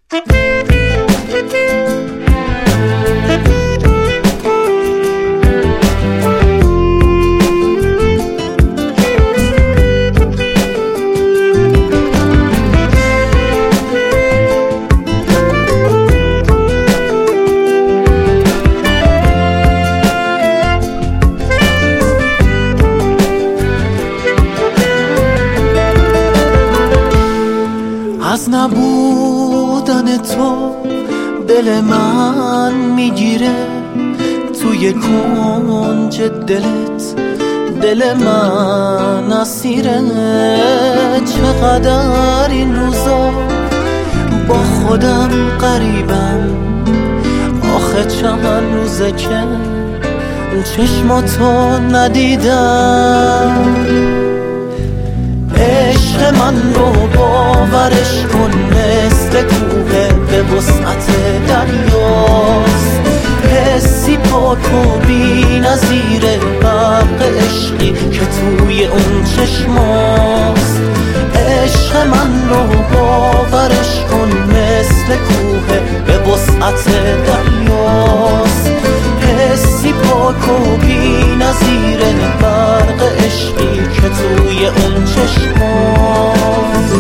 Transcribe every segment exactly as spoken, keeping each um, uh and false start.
از نبودن تو دل من میگیره توی کنج دلت، دل من اسیره. چقدر این روزا با خودم غریبم، آخه چند روزه که چشماتو ندیدم. عشق من رو باورش کن، مثل کوه به وسعت دریاست. حسی پاک و بی نظیره، برق عشقی که توی اون چشماست. عشق من رو باورش کن، مثل کوه به وسعت دریاست. حسی پاک و بی نظیره، برق عشقی که توی اون چشماست.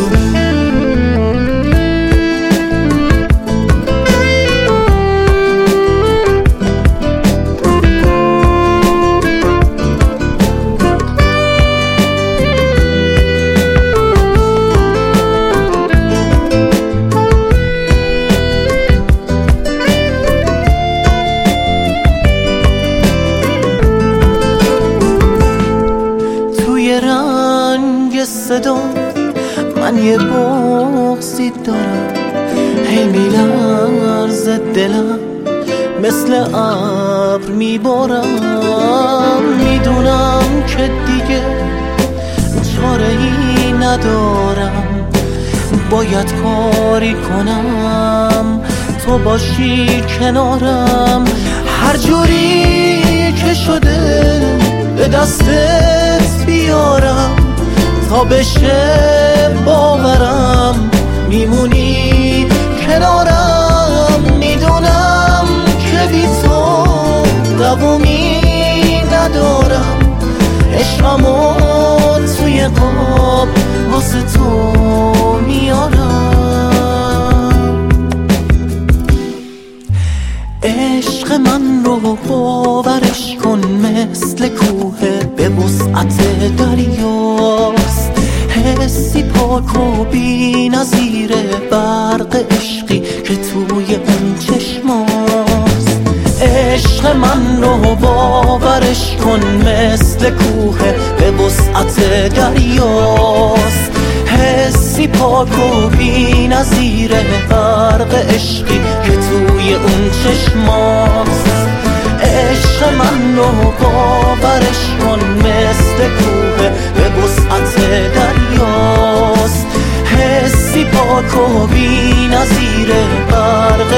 صدا من یه بغضی دارم، هی میلرزه دلم، مثل ابر میبارم. میدونم که دیگه چاره ای ندارم، باید کاری کنم تو باشی کنارم. هر جوری که شده به دستت بیارم، تا بشه باورم میمونی کنارم. میدونم که بی تو دوامی ندارم، عشقمو توی قاب واسه تو میارم. عشق من رو باورش کن، مثل کوه به وسعت دریاست. حسی پاک و بی نظیره، برق عشقی که توی اون چشماست. عشق من رو باورش کن، مثل کوه به وسعت دریاست. حسی پاک و بی نظیره، برق عشقی که توی اون چشماست. عشق من رو باورش کن، مثل کوه به وسعت دریاست. حسی پاک و بی نظیره، برق